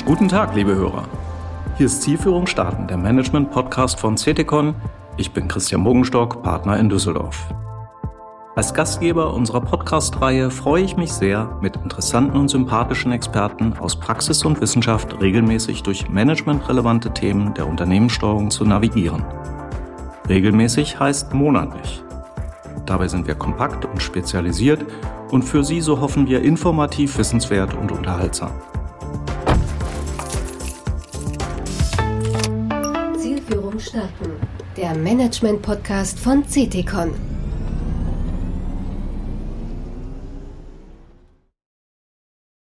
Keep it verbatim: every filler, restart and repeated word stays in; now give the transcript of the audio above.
Guten Tag, liebe Hörer. Hier ist Zielführung starten, der Management-Podcast von C T C O N. Ich bin Christian Bogenstock, Partner in Düsseldorf. Als Gastgeber unserer Podcast-Reihe freue ich mich sehr, mit interessanten und sympathischen Experten aus Praxis und Wissenschaft regelmäßig durch managementrelevante Themen der Unternehmenssteuerung zu navigieren. Regelmäßig heißt monatlich. Dabei sind wir kompakt und spezialisiert und für Sie, so hoffen wir, informativ, wissenswert und unterhaltsam. Zielführung starten, der Management-Podcast von C T C O N.